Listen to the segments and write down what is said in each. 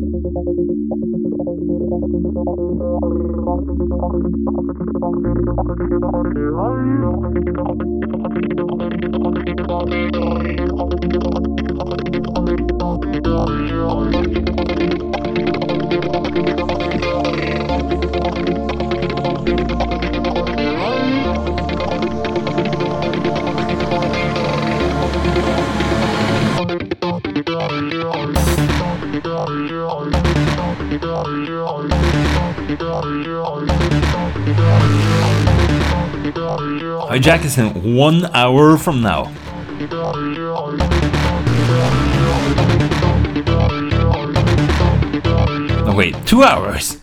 Hijack is in 1 hour from now. No, wait, 2 hours.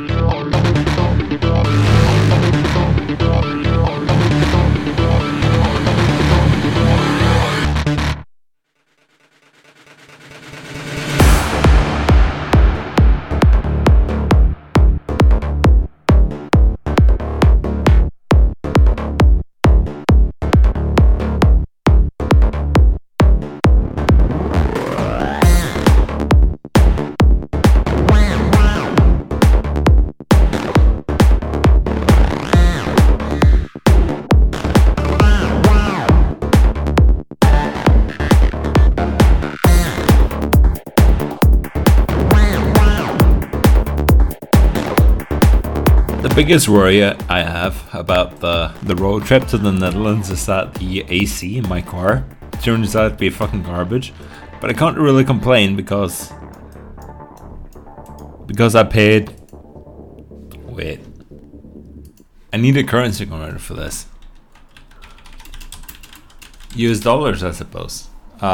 The biggest worry I have about the road trip to the Netherlands is that the AC in my car turns out to be fucking garbage. But I can't really complain because I paid... Wait. I need a currency converter for this. US dollars, I suppose.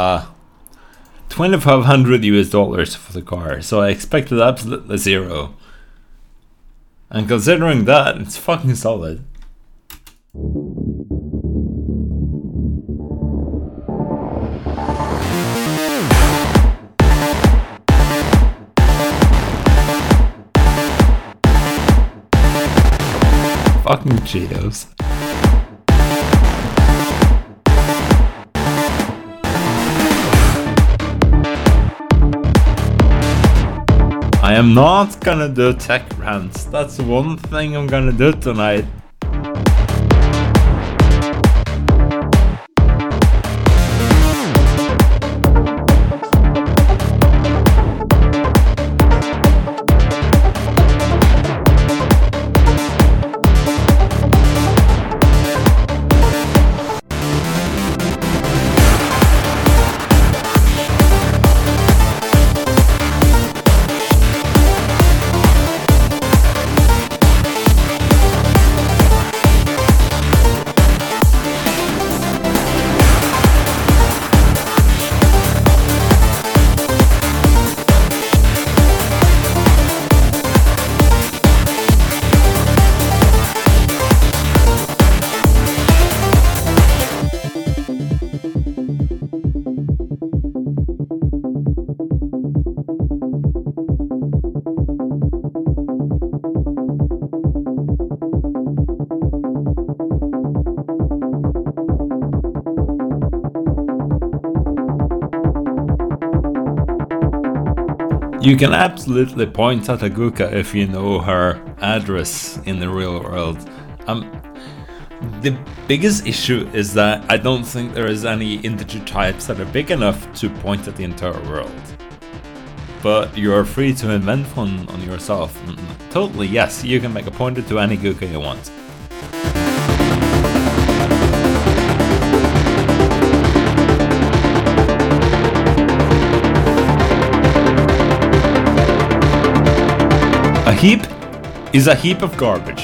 2,500 US dollars for the car. So I expected absolutely zero. And considering that, it's fucking solid. Fucking Cheetos. I am not gonna do tech rants. That's one thing I'm gonna do tonight. You can absolutely point at Aguka if you know her address in the real world. The biggest issue is that I don't think there is any integer types that are big enough to point at the entire world. But you're free to invent one on yourself. Totally, yes, you can make a pointer to any Aguka you want. A heap is a heap of garbage.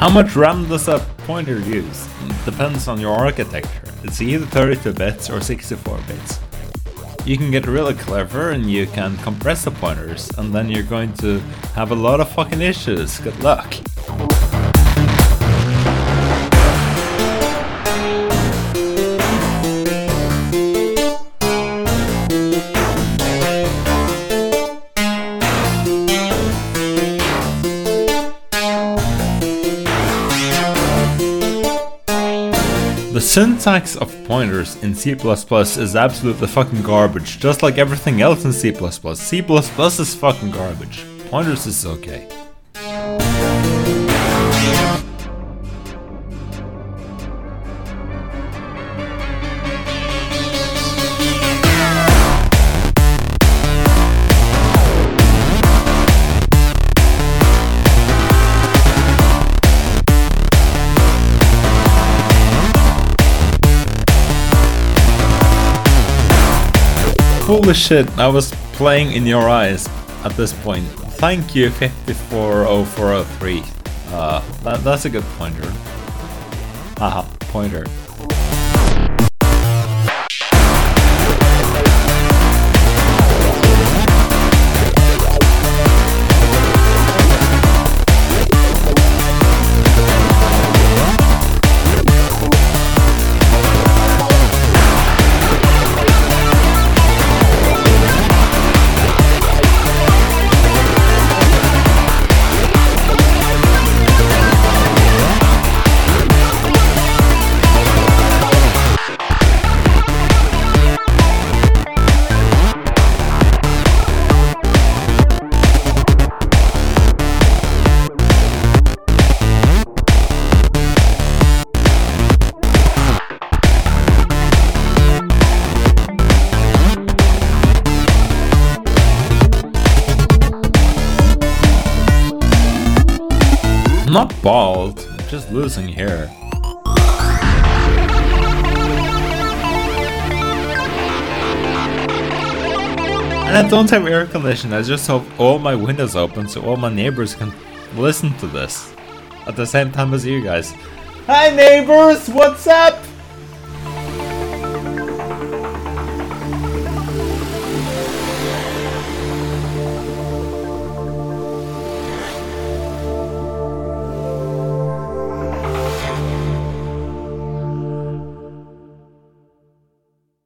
How much RAM does a pointer use? Depends on your architecture. It's either 32 bits or 64 bits. You can get really clever and you can compress the pointers, and then you're going to have a lot of fucking issues. Good luck. The syntax of pointers in C++ is absolutely fucking garbage, just like everything else in C++. C++ is fucking garbage. Pointers is okay. Holy shit, I was playing in your eyes at this point. Thank you, 540403. That's a good pointer. Haha, pointer. I'm not bald, I'm just losing hair. And I don't have air conditioning, I just have all my windows open so all my neighbors can listen to this at the same time as you guys. Hi neighbors, what's up?